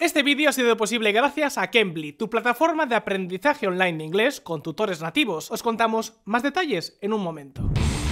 Este vídeo ha sido posible gracias a Cambly, tu plataforma de aprendizaje online de inglés con tutores nativos. Os contamos más detalles en un momento.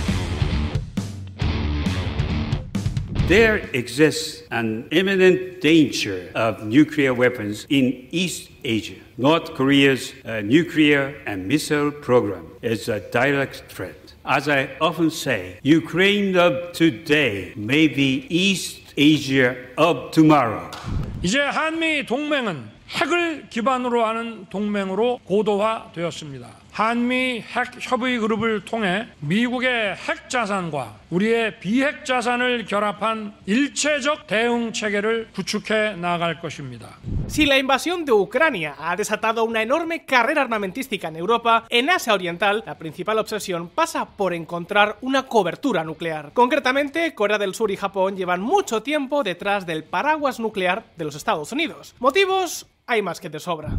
There exists an imminent danger of nuclear weapons in East Asia. North Korea's nuclear and missile program is a direct threat. As I often say, Ukraine of today may be East Asia of tomorrow. 이제 한미 동맹은 핵을 기반으로 하는 동맹으로 고도화되었습니다. 한미 핵 협의 그룹을 통해 미국의 핵 자산과 우리의 비핵 자산을 결합한 일체적 대응 체계를 구축해 나갈 것입니다. Si la invasión de Ucrania ha desatado una enorme carrera armamentística en Europa, en Asia Oriental la principal obsesión pasa por encontrar una cobertura nuclear. Concretamente, Corea del Sur y Japón llevan mucho tiempo detrás del paraguas nuclear de los Estados Unidos. Motivos hay más que de sobra.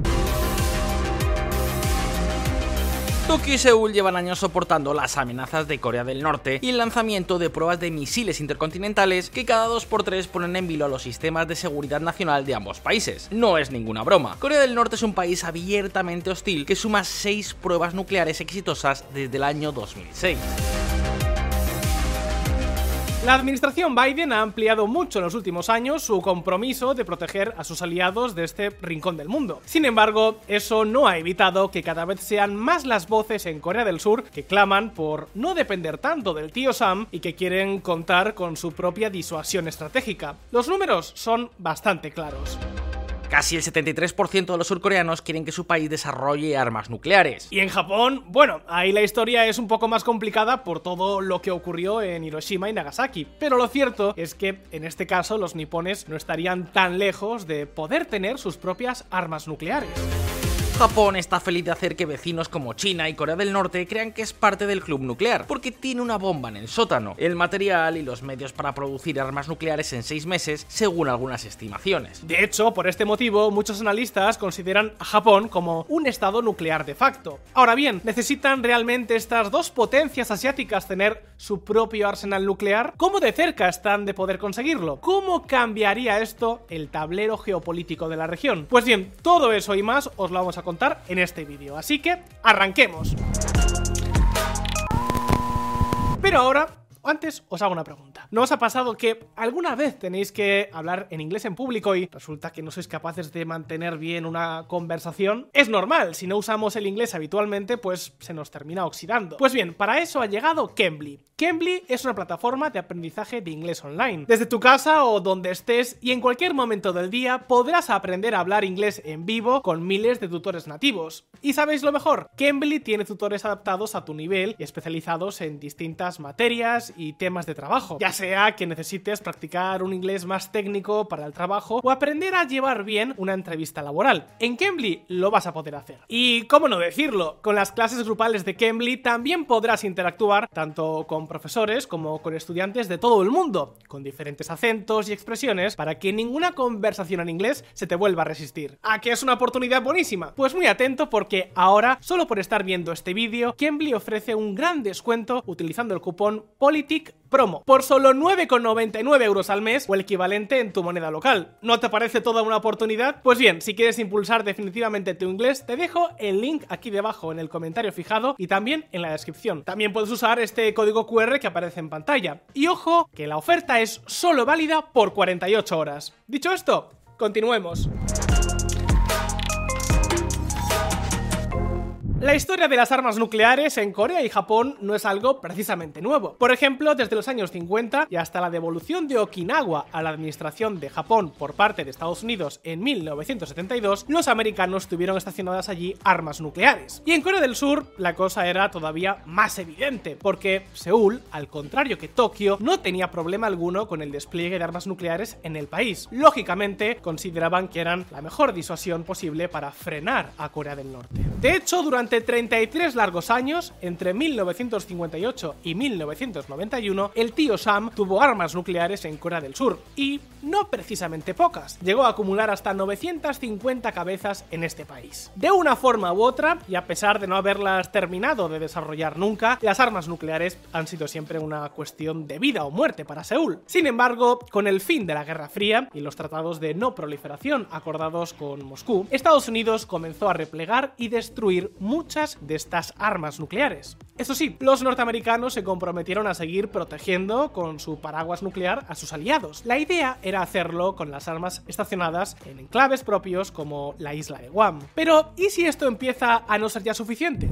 Tokio y Seúl llevan años soportando las amenazas de Corea del Norte y el lanzamiento de pruebas de misiles intercontinentales que cada 2x3 ponen en vilo a los sistemas de seguridad nacional de ambos países. No es ninguna broma. Corea del Norte es un país abiertamente hostil que suma 6 pruebas nucleares exitosas desde el año 2006. La administración Biden ha ampliado mucho en los últimos años su compromiso de proteger a sus aliados de este rincón del mundo. Sin embargo, eso no ha evitado que cada vez sean más las voces en Corea del Sur que claman por no depender tanto del tío Sam y que quieren contar con su propia disuasión estratégica. Los números son bastante claros. Casi el 73% de los surcoreanos quieren que su país desarrolle armas nucleares. Y en Japón, bueno, ahí la historia es un poco más complicada por todo lo que ocurrió en Hiroshima y Nagasaki. Pero lo cierto es que, en este caso, los nipones no estarían tan lejos de poder tener sus propias armas nucleares. Japón está feliz de hacer que vecinos como China y Corea del Norte crean que es parte del club nuclear, porque tiene una bomba en el sótano, el material y los medios para producir armas nucleares en 6 meses, según algunas estimaciones. De hecho, por este motivo, muchos analistas consideran a Japón como un estado nuclear de facto. Ahora bien, ¿necesitan realmente estas dos potencias asiáticas tener su propio arsenal nuclear? ¿Cómo de cerca están de poder conseguirlo? ¿Cómo cambiaría esto el tablero geopolítico de la región? Pues bien, todo eso y más os lo vamos a contar en este vídeo, así que arranquemos. Pero ahora, antes os hago una pregunta. ¿No os ha pasado que alguna vez tenéis que hablar en inglés en público y resulta que no sois capaces de mantener bien una conversación? Es normal, si no usamos el inglés habitualmente, pues se nos termina oxidando. Pues bien, para eso ha llegado Cambly. Cambly es una plataforma de aprendizaje de inglés online. Desde tu casa o donde estés y en cualquier momento del día podrás aprender a hablar inglés en vivo con miles de tutores nativos. ¿Y sabéis lo mejor? Cambly tiene tutores adaptados a tu nivel y especializados en distintas materias y temas de trabajo, ya sea que necesites practicar un inglés más técnico para el trabajo o aprender a llevar bien una entrevista laboral. En Cambly lo vas a poder hacer. Y cómo no decirlo, con las clases grupales de Cambly también podrás interactuar tanto con profesores como con estudiantes de todo el mundo, con diferentes acentos y expresiones para que ninguna conversación en inglés se te vuelva a resistir. ¿A qué es una oportunidad buenísima? Pues muy atento porque ahora, solo por estar viendo este vídeo, Cambly ofrece un gran descuento utilizando el cupón POLITICPROMO por solo 9,99 € al mes o el equivalente en tu moneda local. ¿No te parece toda una oportunidad? Pues bien, si quieres impulsar definitivamente tu inglés, te dejo el link aquí debajo en el comentario fijado y también en la descripción. También puedes usar este código QR que aparece en pantalla. Y ojo, que la oferta es solo válida por 48 horas. Dicho esto, continuemos. La historia de las armas nucleares en Corea y Japón no es algo precisamente nuevo. Por ejemplo, desde los años 50 y hasta la devolución de Okinawa a la administración de Japón por parte de Estados Unidos en 1972, los americanos tuvieron estacionadas allí armas nucleares. Y en Corea del Sur la cosa era todavía más evidente, porque Seúl, al contrario que Tokio, no tenía problema alguno con el despliegue de armas nucleares en el país. Lógicamente, consideraban que eran la mejor disuasión posible para frenar a Corea del Norte. De hecho, durante Durante 33 largos años, entre 1958 y 1991, el tío Sam tuvo armas nucleares en Corea del Sur, y no precisamente pocas. Llegó a acumular hasta 950 cabezas en este país. De una forma u otra, y a pesar de no haberlas terminado de desarrollar nunca, las armas nucleares han sido siempre una cuestión de vida o muerte para Seúl. Sin embargo, con el fin de la Guerra Fría y los tratados de no proliferación acordados con Moscú, Estados Unidos comenzó a replegar y destruir muchas de estas armas nucleares. Eso sí, los norteamericanos se comprometieron a seguir protegiendo con su paraguas nuclear a sus aliados. La idea era hacerlo con las armas estacionadas en enclaves propios como la isla de Guam. Pero, ¿y si esto empieza a no ser ya suficiente?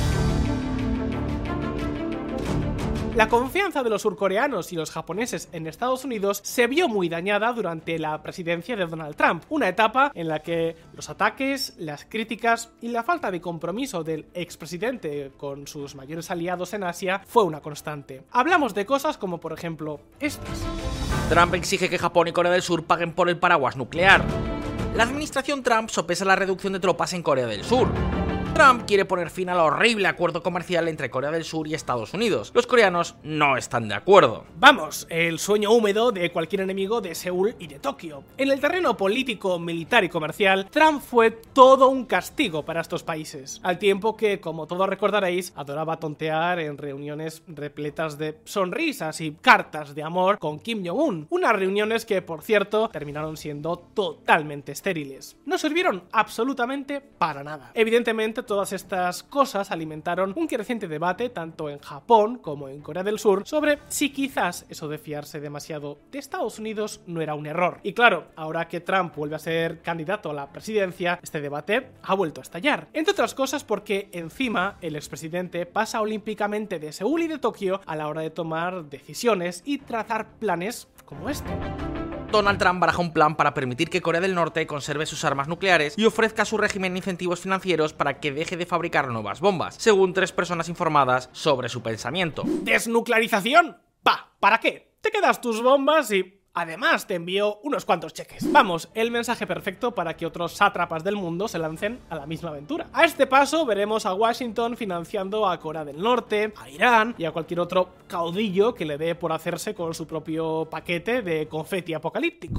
La confianza de los surcoreanos y los japoneses en Estados Unidos se vio muy dañada durante la presidencia de Donald Trump, una etapa en la que los ataques, las críticas y la falta de compromiso del expresidente con sus mayores aliados en Asia fue una constante. Hablamos de cosas como, por ejemplo, estas. Trump exige que Japón y Corea del Sur paguen por el paraguas nuclear. La administración Trump sopesa la reducción de tropas en Corea del Sur. Trump quiere poner fin al horrible acuerdo comercial entre Corea del Sur y Estados Unidos. Los coreanos no están de acuerdo. Vamos, el sueño húmedo de cualquier enemigo de Seúl y de Tokio. En el terreno político, militar y comercial, Trump fue todo un castigo para estos países. Al tiempo que, como todos recordaréis, adoraba tontear en reuniones repletas de sonrisas y cartas de amor con Kim Jong-un. Unas reuniones que, por cierto, terminaron siendo totalmente estériles. No sirvieron absolutamente para nada. Evidentemente, todas estas cosas alimentaron un creciente debate tanto en Japón como en Corea del Sur sobre si quizás eso de fiarse demasiado de Estados Unidos no era un error. Y claro, ahora que Trump vuelve a ser candidato a la presidencia, este debate ha vuelto a estallar. Entre otras cosas porque encima el expresidente pasa olímpicamente de Seúl y de Tokio a la hora de tomar decisiones y trazar planes como este. Donald Trump baraja un plan para permitir que Corea del Norte conserve sus armas nucleares y ofrezca a su régimen incentivos financieros para que deje de fabricar nuevas bombas, según 3 personas informadas sobre su pensamiento. ¿Desnuclearización? ¿Para qué? Te quedas tus bombas y además te envío unos cuantos cheques. Vamos, el mensaje perfecto para que otros sátrapas del mundo se lancen a la misma aventura. A este paso veremos a Washington financiando a Corea del Norte, a Irán y a cualquier otro caudillo que le dé por hacerse con su propio paquete de confeti apocalíptico.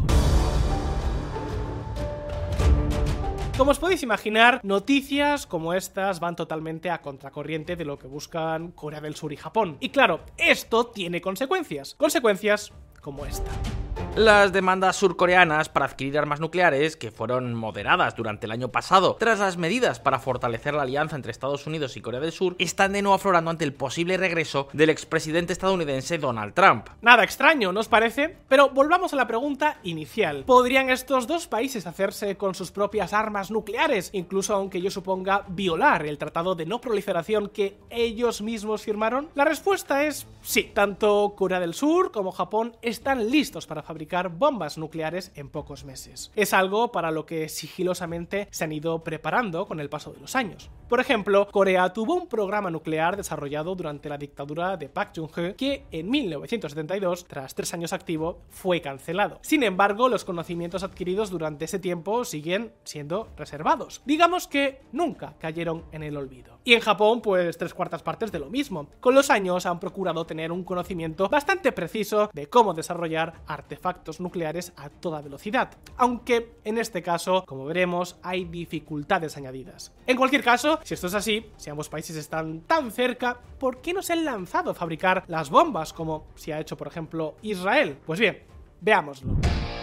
Como os podéis imaginar, noticias como estas van totalmente a contracorriente de lo que buscan Corea del Sur y Japón. Y claro, esto tiene consecuencias. Consecuencias como esta. Las demandas surcoreanas para adquirir armas nucleares, que fueron moderadas durante el año pasado tras las medidas para fortalecer la alianza entre Estados Unidos y Corea del Sur, están de nuevo aflorando ante el posible regreso del expresidente estadounidense Donald Trump. Nada extraño, ¿no os parece? Pero volvamos a la pregunta inicial. ¿Podrían estos dos países hacerse con sus propias armas nucleares, incluso aunque yo suponga violar el tratado de no proliferación que ellos mismos firmaron? La respuesta es sí. Tanto Corea del Sur como Japón están listos para fabricar bombas nucleares en pocos meses. Es algo para lo que sigilosamente se han ido preparando con el paso de los años. Por ejemplo, Corea tuvo un programa nuclear desarrollado durante la dictadura de Park Chung-hee que en 1972, tras 3 años activo, fue cancelado. Sin embargo, los conocimientos adquiridos durante ese tiempo siguen siendo reservados. Digamos que nunca cayeron en el olvido. Y en Japón, pues 3/4 partes de lo mismo. Con los años han procurado tener un conocimiento bastante preciso de cómo desarrollar artefactos nucleares a toda velocidad, aunque en este caso, como veremos, hay dificultades añadidas. En cualquier caso, si esto es así, si ambos países están tan cerca, ¿por qué no se han lanzado a fabricar las bombas como si ha hecho, por ejemplo, Israel? Pues bien, veámoslo.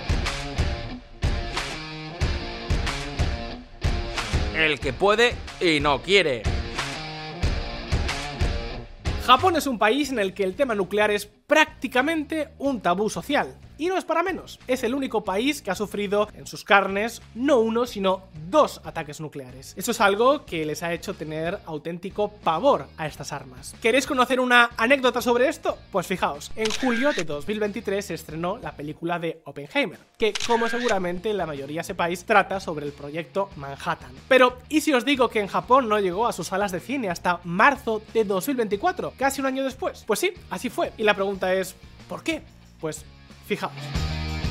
El que puede y no quiere. Japón es un país en el que el tema nuclear es prácticamente un tabú social. Y no es para menos, es el único país que ha sufrido en sus carnes no 1, sino 2 ataques nucleares. Eso es algo que les ha hecho tener auténtico pavor a estas armas. ¿Queréis conocer una anécdota sobre esto? Pues fijaos, en julio de 2023 se estrenó la película de Oppenheimer, que como seguramente la mayoría sepáis, trata sobre el proyecto Manhattan. Pero, ¿y si os digo que en Japón no llegó a sus salas de cine hasta marzo de 2024, casi un año después? Pues sí, así fue. Y la pregunta es, ¿por qué? Pues fijaos.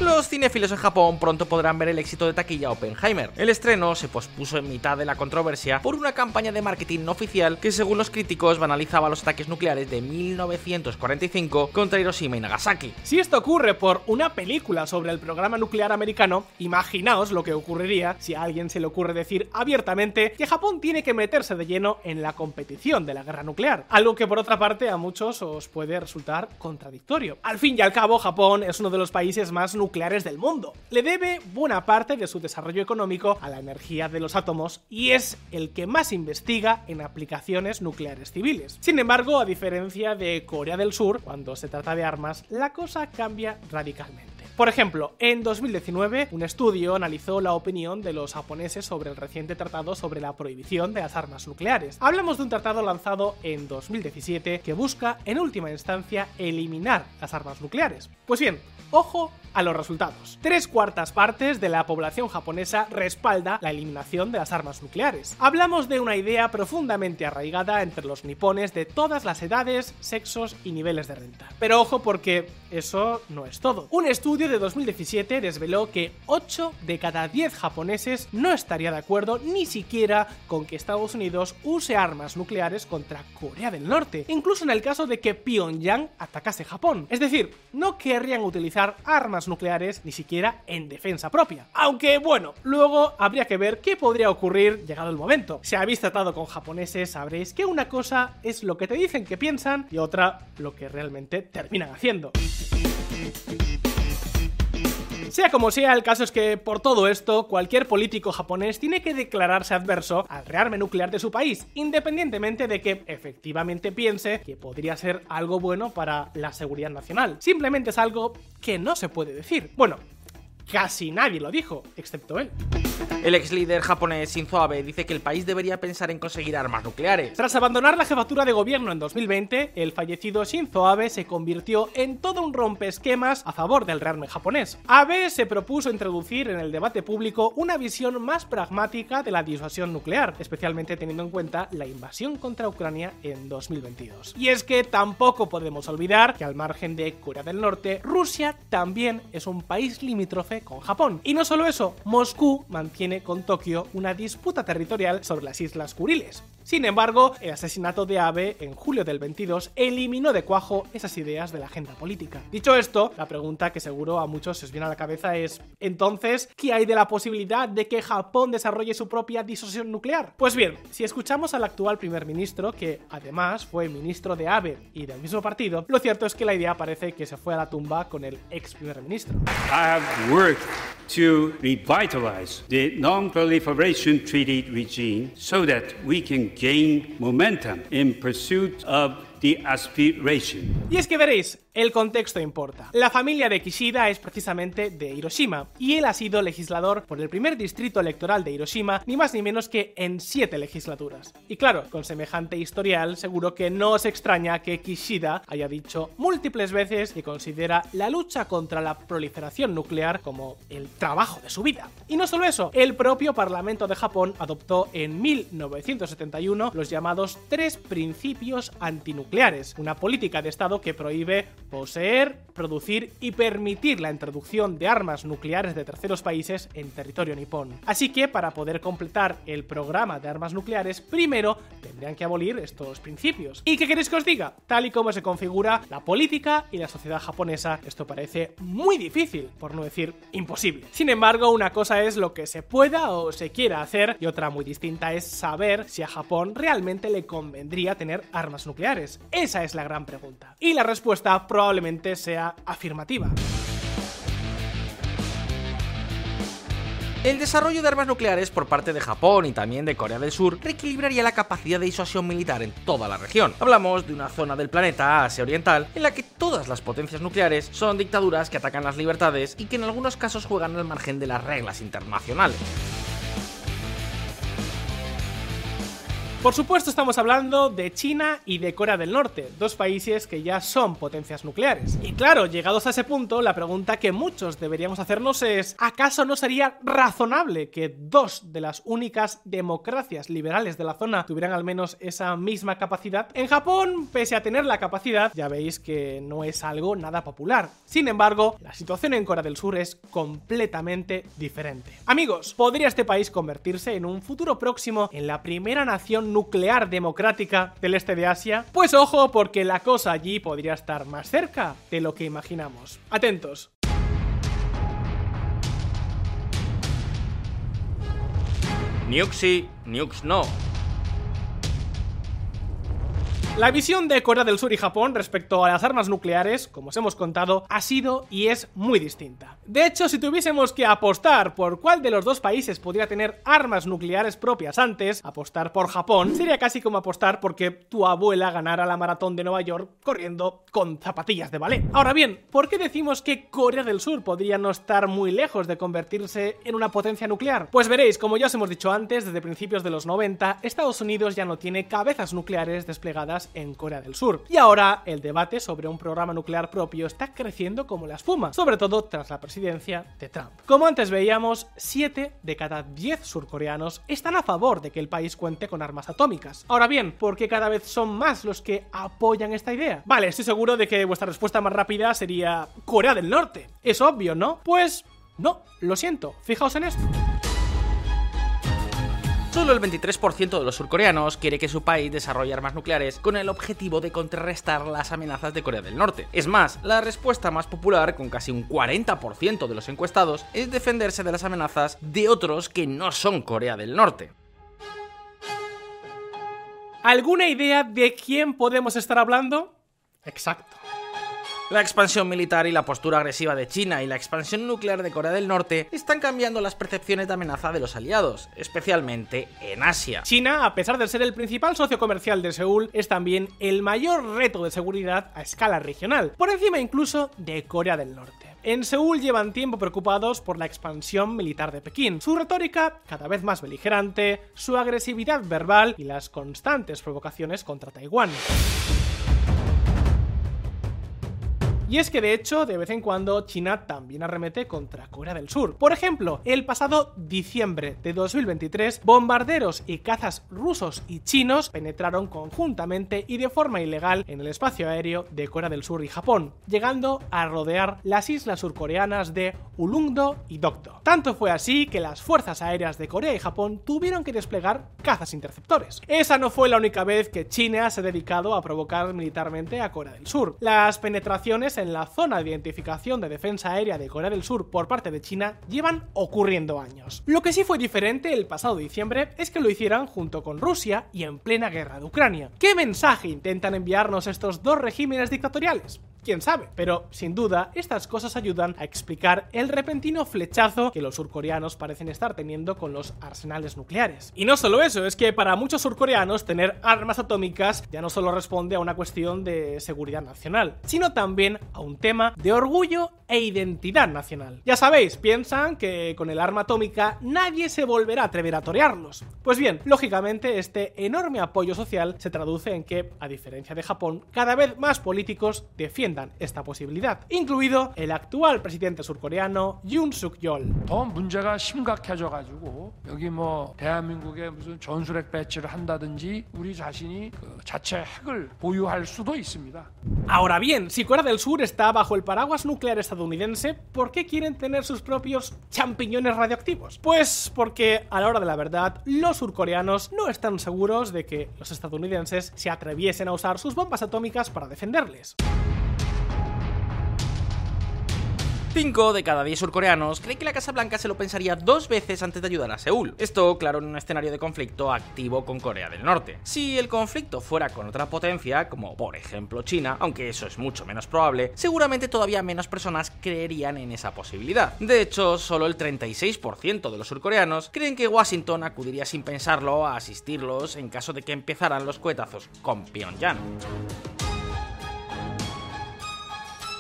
Los cinéfilos en Japón pronto podrán ver el éxito de taquilla Oppenheimer. El estreno se pospuso en mitad de la controversia por una campaña de marketing no oficial que, según los críticos, banalizaba los ataques nucleares de 1945 contra Hiroshima y Nagasaki. Si esto ocurre por una película sobre el programa nuclear americano, imaginaos lo que ocurriría si a alguien se le ocurre decir abiertamente que Japón tiene que meterse de lleno en la competición de la guerra nuclear, algo que por otra parte a muchos os puede resultar contradictorio. Al fin y al cabo, Japón es uno de los países más nucleares del mundo. Le debe buena parte de su desarrollo económico a la energía de los átomos y es el que más investiga en aplicaciones nucleares civiles. Sin embargo, a diferencia de Corea del Sur, cuando se trata de armas, la cosa cambia radicalmente. Por ejemplo, en 2019, un estudio analizó la opinión de los japoneses sobre el reciente tratado sobre la prohibición de las armas nucleares. Hablamos de un tratado lanzado en 2017 que busca, en última instancia, eliminar las armas nucleares. Pues bien, ojo a los resultados. 3/4 partes de la población japonesa respalda la eliminación de las armas nucleares. Hablamos de una idea profundamente arraigada entre los nipones de todas las edades, sexos y niveles de renta. Pero ojo, porque eso no es todo. Un estudio de 2017 desveló que 8 de cada 10 japoneses no estaría de acuerdo ni siquiera con que Estados Unidos use armas nucleares contra Corea del Norte, incluso en el caso de que Pyongyang atacase Japón. Es decir, no querrían utilizar armas nucleares ni siquiera en defensa propia. Aunque bueno, luego habría que ver qué podría ocurrir llegado el momento. Si habéis tratado con japoneses, sabréis que una cosa es lo que te dicen que piensan y otra lo que realmente terminan haciendo. Sea como sea, el caso es que por todo esto, cualquier político japonés tiene que declararse adverso al rearme nuclear de su país, independientemente de que efectivamente piense que podría ser algo bueno para la seguridad nacional. Simplemente es algo que no se puede decir. Bueno, casi nadie lo dijo, excepto él. El ex líder japonés Shinzo Abe dice que el país debería pensar en conseguir armas nucleares. Tras abandonar la jefatura de gobierno en 2020, el fallecido Shinzo Abe se convirtió en todo un rompeesquemas a favor del rearme japonés. Abe se propuso introducir en el debate público una visión más pragmática de la disuasión nuclear, especialmente teniendo en cuenta la invasión contra Ucrania en 2022. Y es que tampoco podemos olvidar que al margen de Corea del Norte, Rusia también es un país limítrofe con Japón. Y no solo eso, Moscú mantiene con Tokio una disputa territorial sobre las Islas Kuriles. Sin embargo, el asesinato de Abe en julio del 22 eliminó de cuajo esas ideas de la agenda política. Dicho esto, la pregunta que seguro a muchos se os viene a la cabeza es: entonces, ¿qué hay de la posibilidad de que Japón desarrolle su propia disuasión nuclear? Pues bien, si escuchamos al actual primer ministro, que además fue ministro de Abe y del mismo partido, lo cierto es que la idea parece que se fue a la tumba con el ex primer ministro. I have worked to revitalize the Non-Proliferation Treaty regime so that we can gain momentum in pursuit of the aspiration. Y es que veréis, el contexto importa. La familia de Kishida es precisamente de Hiroshima, y él ha sido legislador por el primer distrito electoral de Hiroshima, ni más ni menos que en 7 legislaturas. Y claro, con semejante historial, seguro que no os extraña que Kishida haya dicho múltiples veces que considera la lucha contra la proliferación nuclear como el trabajo de su vida. Y no solo eso, el propio Parlamento de Japón adoptó en 1971 los llamados 3 principios antinucleares, una política de Estado que prohíbe poseer, producir y permitir la introducción de armas nucleares de terceros países en territorio nipón. Así que para poder completar el programa de armas nucleares, primero tendrían que abolir estos principios. ¿Y qué queréis que os diga? Tal y como se configura la política y la sociedad japonesa, esto parece muy difícil, por no decir imposible. Sin embargo, una cosa es lo que se pueda o se quiera hacer y otra muy distinta es saber si a Japón realmente le convendría tener armas nucleares. Esa es la gran pregunta. Y la respuesta probablemente sea afirmativa. El desarrollo de armas nucleares por parte de Japón y también de Corea del Sur reequilibraría la capacidad de disuasión militar en toda la región. Hablamos de una zona del planeta, Asia Oriental, en la que todas las potencias nucleares son dictaduras que atacan las libertades y que en algunos casos juegan al margen de las reglas internacionales. Por supuesto estamos hablando de China y de Corea del Norte, dos países que ya son potencias nucleares. Y claro, llegados a ese punto, la pregunta que muchos deberíamos hacernos es: ¿acaso no sería razonable que dos de las únicas democracias liberales de la zona tuvieran al menos esa misma capacidad? En Japón, pese a tener la capacidad, ya veis que no es algo nada popular. Sin embargo, la situación en Corea del Sur es completamente diferente. Amigos, ¿podría este país convertirse en un futuro próximo en la primera nación nuclear democrática del este de Asia? Pues ojo, porque la cosa allí podría estar más cerca de lo que imaginamos. Atentos. Nukes sí, nukes no. La visión de Corea del Sur y Japón respecto a las armas nucleares, como os hemos contado, ha sido y es muy distinta. De hecho, si tuviésemos que apostar por cuál de los dos países podría tener armas nucleares propias antes, apostar por Japón sería casi como apostar porque tu abuela ganara la maratón de Nueva York corriendo con zapatillas de ballet. Ahora bien, ¿por qué decimos que Corea del Sur podría no estar muy lejos de convertirse en una potencia nuclear? Pues veréis, como ya os hemos dicho antes, desde principios de los 90, Estados Unidos ya no tiene cabezas nucleares desplegadas en Corea del Sur. Y ahora el debate sobre un programa nuclear propio está creciendo como la espuma, sobre todo tras la presidencia de Trump. Como antes veíamos, 7 de cada 10 surcoreanos están a favor de que el país cuente con armas atómicas. Ahora bien, ¿por qué cada vez son más los que apoyan esta idea? Vale, estoy seguro de que vuestra respuesta más rápida sería Corea del Norte. Es obvio, ¿no? Pues no, lo siento, fijaos en esto. Solo el 23% de los surcoreanos quiere que su país desarrolle armas nucleares con el objetivo de contrarrestar las amenazas de Corea del Norte. Es más, la respuesta más popular, con casi un 40% de los encuestados, es defenderse de las amenazas de otros que no son Corea del Norte. ¿Alguna idea de quién podemos estar hablando? Exacto. La expansión militar y la postura agresiva de China y la expansión nuclear de Corea del Norte están cambiando las percepciones de amenaza de los aliados, especialmente en Asia. China, a pesar de ser el principal socio comercial de Seúl, es también el mayor reto de seguridad a escala regional, por encima incluso de Corea del Norte. En Seúl llevan tiempo preocupados por la expansión militar de Pekín, su retórica cada vez más beligerante, su agresividad verbal y las constantes provocaciones contra Taiwán. Y es que de hecho, de vez en cuando, China también arremete contra Corea del Sur. Por ejemplo, el pasado diciembre de 2023, bombarderos y cazas rusos y chinos penetraron conjuntamente y de forma ilegal en el espacio aéreo de Corea del Sur y Japón, llegando a rodear las islas surcoreanas de Ulleungdo y Dokdo. Tanto fue así que las fuerzas aéreas de Corea y Japón tuvieron que desplegar cazas interceptores. Esa no fue la única vez que China se ha dedicado a provocar militarmente a Corea del Sur. Las penetraciones en la zona de identificación de defensa aérea de Corea del Sur por parte de China llevan ocurriendo años. Lo que sí fue diferente el pasado diciembre es que lo hicieran junto con Rusia y en plena guerra de Ucrania. ¿Qué mensaje intentan enviarnos estos dos regímenes dictatoriales? Quién sabe, pero sin duda estas cosas ayudan a explicar el repentino flechazo que los surcoreanos parecen estar teniendo con los arsenales nucleares. Y no solo eso, es que para muchos surcoreanos tener armas atómicas ya no solo responde a una cuestión de seguridad nacional, sino también a un tema de orgullo e identidad nacional. Ya sabéis, piensan que con el arma atómica nadie se volverá a atrever a torearlos. Pues bien, lógicamente este enorme apoyo social se traduce en que, a diferencia de Japón, cada vez más políticos defienden esta posibilidad, incluido el actual presidente surcoreano Yoon Suk-yeol. 더 문제가 심각해져가지고 여기 뭐 대한민국에 무슨 전술핵 배치를 한다든지 우리 자신이 그 자체 핵을 보유할 수도 있습니다. Ahora bien, si Corea del Sur está bajo el paraguas nuclear estadounidense, ¿por qué quieren tener sus propios champiñones radioactivos? Pues porque a la hora de la verdad, los surcoreanos no están seguros de que los estadounidenses se atreviesen a usar sus bombas atómicas para defenderles. 5 de cada 10 surcoreanos creen que la Casa Blanca se lo pensaría 2 veces antes de ayudar a Seúl. Esto, claro, en un escenario de conflicto activo con Corea del Norte. Si el conflicto fuera con otra potencia, como por ejemplo China, aunque eso es mucho menos probable, seguramente todavía menos personas creerían en esa posibilidad. De hecho, solo el 36% de los surcoreanos creen que Washington acudiría sin pensarlo a asistirlos en caso de que empezaran los cohetazos con Pyongyang.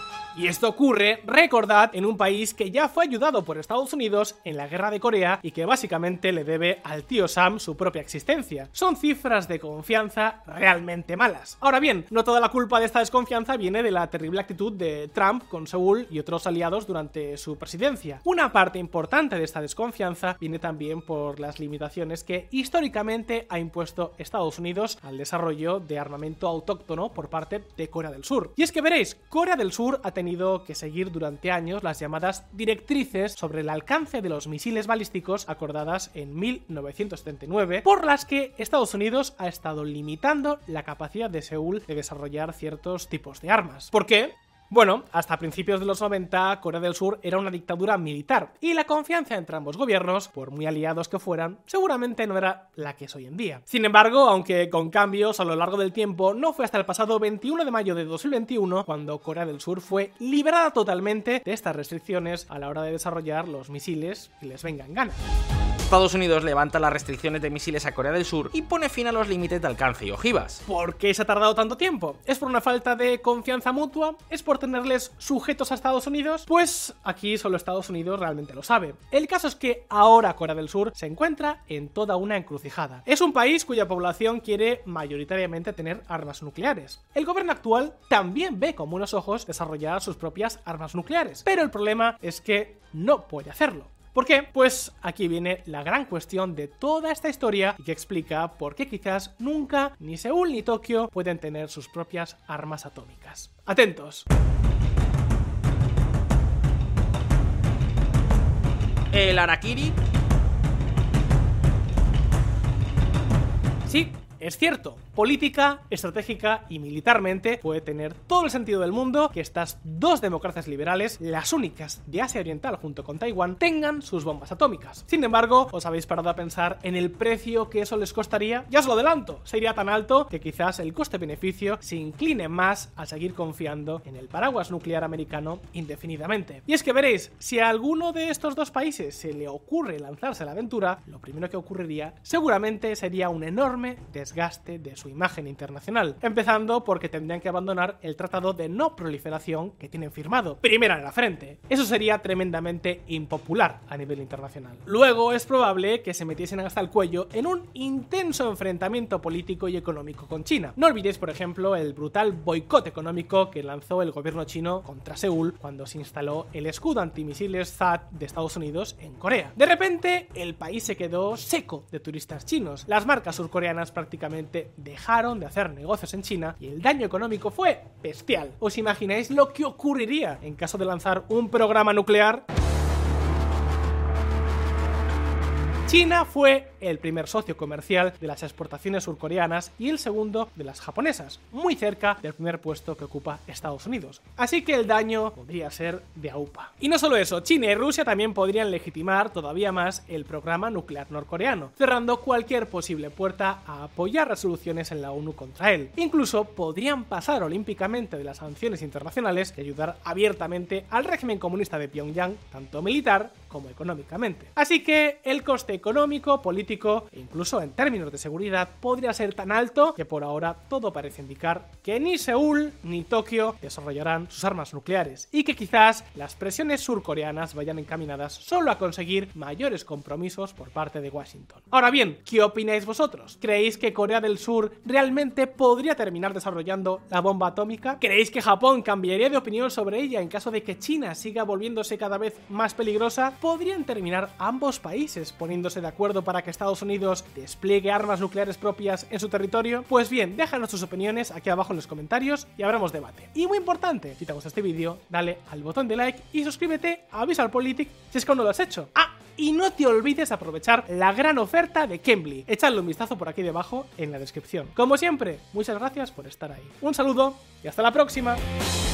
Y esto ocurre, recordad, en un país que ya fue ayudado por Estados Unidos en la guerra de Corea y que básicamente le debe al tío Sam su propia existencia. Son cifras de confianza realmente malas. Ahora bien, no toda la culpa de esta desconfianza viene de la terrible actitud de Trump con Seúl y otros aliados durante su presidencia. Una parte importante de esta desconfianza viene también por las limitaciones que históricamente ha impuesto Estados Unidos al desarrollo de armamento autóctono por parte de Corea del Sur. Y es que veréis, Corea del Sur ha tenido que seguir durante años las llamadas directrices sobre el alcance de los misiles balísticos acordadas en 1979, por las que Estados Unidos ha estado limitando la capacidad de Seúl de desarrollar ciertos tipos de armas. ¿Por qué? Bueno, hasta principios de los 90, Corea del Sur era una dictadura militar y la confianza entre ambos gobiernos, por muy aliados que fueran, seguramente no era la que es hoy en día. Sin embargo, aunque con cambios a lo largo del tiempo, no fue hasta el pasado 21 de mayo de 2021 cuando Corea del Sur fue liberada totalmente de estas restricciones a la hora de desarrollar los misiles que les venga en gana. Estados Unidos levanta las restricciones de misiles a Corea del Sur y pone fin a los límites de alcance y ojivas. ¿Por qué se ha tardado tanto tiempo? ¿Es por una falta de confianza mutua? ¿Es por tenerles sujetos a Estados Unidos? Pues aquí solo Estados Unidos realmente lo sabe. El caso es que ahora Corea del Sur se encuentra en toda una encrucijada. Es un país cuya población quiere mayoritariamente tener armas nucleares. El gobierno actual también ve con buenos ojos desarrollar sus propias armas nucleares, pero el problema es que no puede hacerlo. ¿Por qué? Pues aquí viene la gran cuestión de toda esta historia y que explica por qué quizás nunca ni Seúl ni Tokio pueden tener sus propias armas atómicas. ¡Atentos! El Harakiri. Sí, es cierto. Política, estratégica y militarmente puede tener todo el sentido del mundo que estas dos democracias liberales, las únicas de Asia Oriental junto con Taiwán, tengan sus bombas atómicas. Sin embargo, ¿os habéis parado a pensar en el precio que eso les costaría? Ya os lo adelanto, sería tan alto que quizás el coste-beneficio se incline más a seguir confiando en el paraguas nuclear americano indefinidamente. Y es que veréis, si a alguno de estos dos países se le ocurre lanzarse a la aventura, lo primero que ocurriría seguramente sería un enorme desgaste de su imagen internacional, empezando porque tendrían que abandonar el tratado de no proliferación que tienen firmado, primera en la frente. Eso sería tremendamente impopular a nivel internacional. Luego es probable que se metiesen hasta el cuello en un intenso enfrentamiento político y económico con China. No olvidéis, por ejemplo, el brutal boicot económico que lanzó el gobierno chino contra Seúl cuando se instaló el escudo antimisiles THAAD de Estados Unidos en Corea. De repente, el país se quedó seco de turistas chinos. Las marcas surcoreanas prácticamente dejaron de hacer negocios en China y el daño económico fue bestial. ¿Os imagináis lo que ocurriría en caso de lanzar un programa nuclear? China fue el primer socio comercial de las exportaciones surcoreanas y el segundo de las japonesas, muy cerca del primer puesto que ocupa Estados Unidos. Así que el daño podría ser de aupa. Y no solo eso, China y Rusia también podrían legitimar todavía más el programa nuclear norcoreano, cerrando cualquier posible puerta a apoyar resoluciones en la ONU contra él. Incluso podrían pasar olímpicamente de las sanciones internacionales y ayudar abiertamente al régimen comunista de Pyongyang, tanto militar como económicamente. Así que el coste económico, político e incluso en términos de seguridad podría ser tan alto que por ahora todo parece indicar que ni Seúl ni Tokio desarrollarán sus armas nucleares y que quizás las presiones surcoreanas vayan encaminadas solo a conseguir mayores compromisos por parte de Washington. Ahora bien, ¿qué opináis vosotros? ¿Creéis que Corea del Sur realmente podría terminar desarrollando la bomba atómica? ¿Creéis que Japón cambiaría de opinión sobre ella en caso de que China siga volviéndose cada vez más peligrosa? ¿Podrían terminar ambos países poniéndose de acuerdo para que Estados Unidos despliegue armas nucleares propias en su territorio? Pues bien, déjanos tus opiniones aquí abajo en los comentarios y abramos debate. Y muy importante, si te gusta este vídeo, dale al botón de like y suscríbete a VisualPolitik si es que aún no lo has hecho. Y no te olvides aprovechar la gran oferta de Cambly. Echadle un vistazo por aquí debajo en la descripción. Como siempre, muchas gracias por estar ahí. Un saludo y hasta la próxima.